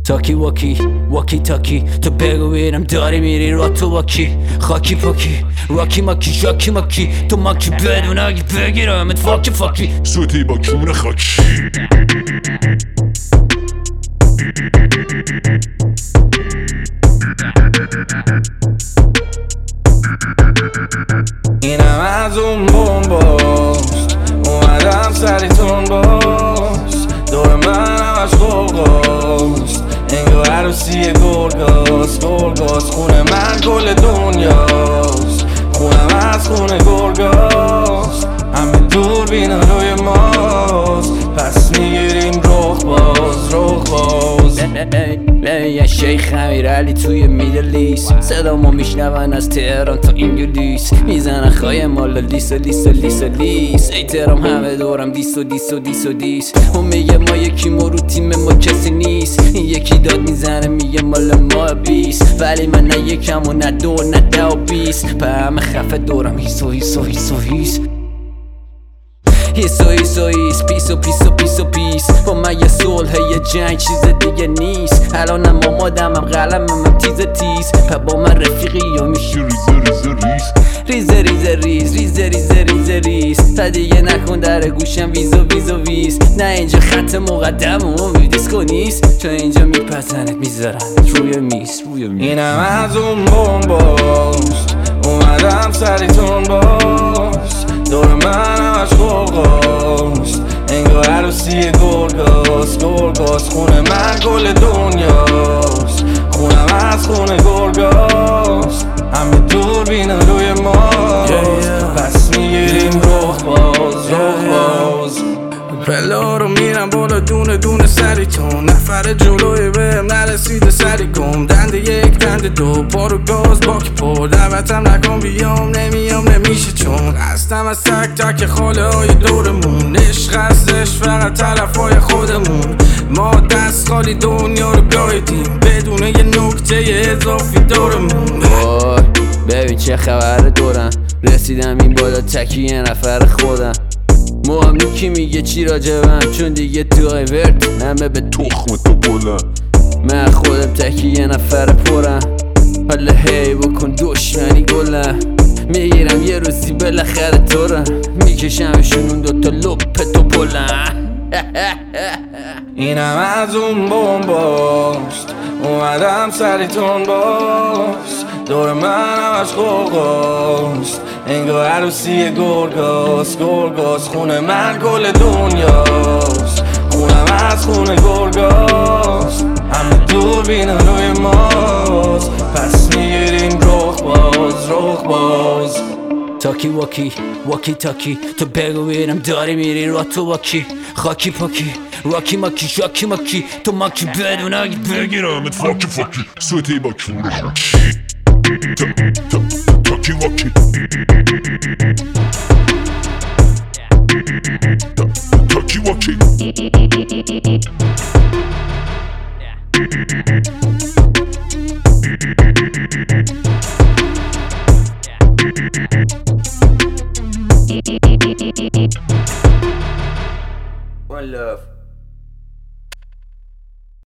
تاکی واکی تاکی تو بگو بینم داری میری را تو واکی خاکی پاکی راکی ماکی شاکی ماکی تو ماکی بدون اگه بگیرم ات فاکی سوتی با کون خاکی اینم از اون بمباست اومدم سریتون باست دور من همش غرقاست انگار عروسی گرگاست خونه من کل دنیاست خونم از خونه گرگاست همه دور بینا روی ماست پس میگیریم رخ باز یه شیخ امیرعلی توی میدل ایست صدامو میشنون از تهران تا انگلیس میزنن خواهی مالا لیس ای تهرام همه دورم دیس اون میگه ما یکی رو تیم ما کسی نیست این یکی داد میزنه میگه مال ما 20 ولی من نه یکم و نه دو نه 10 و 20 په همه خفه دورم هیس پیس با من یه صلح یه جنگ چیز دیگه نیست الانم آمادم هم قلمم تیز په با من رفیقی یا میشی ریز تا دیگه نکن در گوشم ویز نه اینجا خط مقدم و دیسکو نیست چون اینجا میپسنت میذارم روی میز اینم از اون بمباست اومدم سریتون باست دور من همش غرقاست انگار عروسی گرگاست خونه من کل دنیاست خونم از خونه گرگاست همه دور بینا روی ماست پس میگیریم رخ باز پلا رو میرم بالا دونه سریتون نفر جلوی بهم نرسیده سری گم دند یک دند دو بارو گاز باک پر دعوتم نکن بیام نمیام نمیشه چون هستم از تک خاله های دورمون عشق هستش فقط طرف های خودمون ما دست خالی دنیا رو گایدیم بدون یه نکته اضافی دورمون ببین چه خبر دورم رسیدم این بالا تکی یه نفر خودم مهم کی میگه چی راجبم چون دیگه تو ورد همه به تخم تو بلند من خودم تکی یه نفر پرم حالا هی بکن دشمنی گلم میگیرم یه روزی بالاخره تورم میکشمشون اون دوتا لپ تو بلند اینم از اون بمباست اومدم سریتون باست دور من همش غرقاست انگار عروسی گرگاست خونه من کل دنیاست خونم از خونه گرگاست همه دور بینا روی ماست پس میگیریم رخ باز تاکی واکی تو بگو بینم داری میری را تو واکی خاکی پاکی راکی ماکی شاکی ماکی تو ماکی بدون اگه بگیرم ات فاکی سوتی با کون خاکی تاکی واکی One love.